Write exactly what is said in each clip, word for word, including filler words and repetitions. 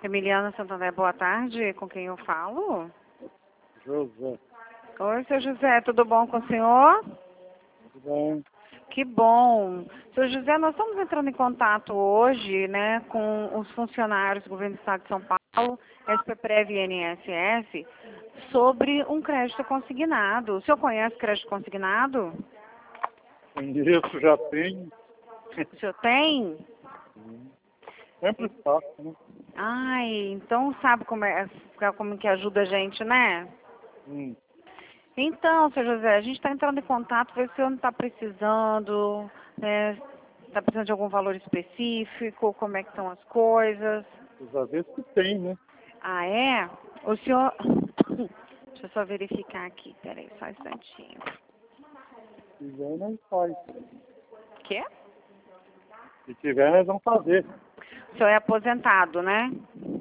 Emiliana Santander, boa tarde. Com quem eu falo? José. Oi, seu José, tudo bom com o senhor? Tudo bem? Que bom. Seu José, nós estamos entrando em contato hoje, né, com os funcionários do governo do estado de São Paulo, SPPrev e I N S S, sobre um crédito consignado. O senhor conhece crédito consignado? Endereço já tem. O senhor tem? Sempre faço, né? Ai, então sabe como é, como que ajuda a gente, né? Hum. Então, seu José, a gente está entrando em contato, ver se o senhor não está precisando, né? Está precisando de algum valor específico, como é que estão as coisas. Precisa ver se tem, né? Ah, é? O senhor... Deixa eu só verificar aqui, peraí, só um instantinho. Se tiver, nós faz. Quê? Se tiver, nós vamos fazer. O senhor é aposentado, né?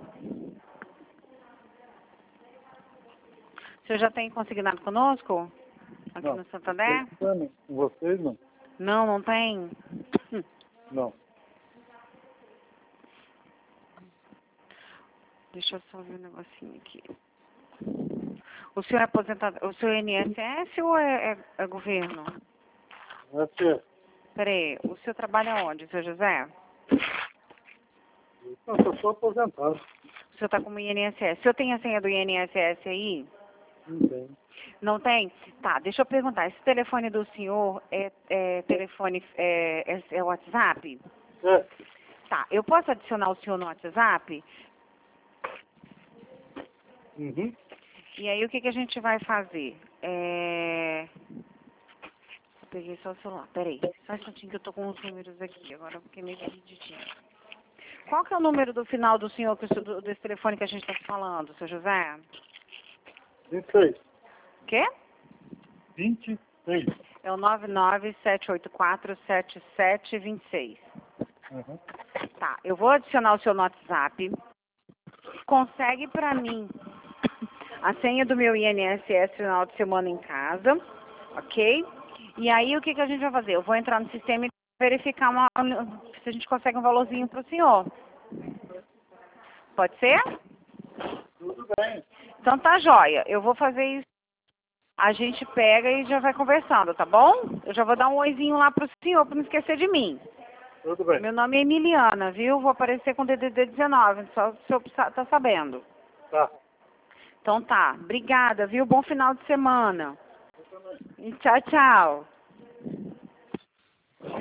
O senhor já tem consignado conosco? Aqui Não. no Santander? Com vocês, não? Não, não tem? Não. Deixa eu só ver um negocinho aqui. O senhor é aposentado, o senhor é I N S S ou é, é, é governo? É ser. Peraí, o senhor trabalha onde, seu José? Não, eu sou aposentado. O senhor está como I N S S. O senhor tem a senha do I N S S aí? Não tem. Não tem? Tá, deixa eu perguntar. Esse telefone do senhor é, é telefone, é, é, é WhatsApp? É. Tá, eu posso adicionar o senhor no WhatsApp? Uhum. E aí o que, que a gente vai fazer? É... Eu peguei só o celular, peraí. Só um instantinho que eu tô com os números aqui, agora eu fiquei meio perdidinha. Qual que é o número do final do senhor, que o senhor- desse telefone que a gente está falando, seu José? vinte e seis. Quê? vinte e seis. É o nove nove sete oito quatro sete sete dois seis. Uhum. Tá, eu vou adicionar o seu no WhatsApp. Consegue pra mim a senha do meu I N S S final de semana em casa, ok? E aí o que, que a gente vai fazer? Eu vou entrar no sistema e verificar uma, se a gente consegue um valorzinho pro senhor. Pode ser? Tudo bem. Então tá jóia. Eu vou fazer isso. A gente pega e já vai conversando, tá bom? Eu já vou dar um oizinho lá pro senhor pra não esquecer de mim. Tudo bem. Meu nome é Emiliana, viu? Vou aparecer com D D D dezenove, só se o senhor sa- tá sabendo. Tá. Então tá. Obrigada, viu? Bom final de semana. E tchau, tchau.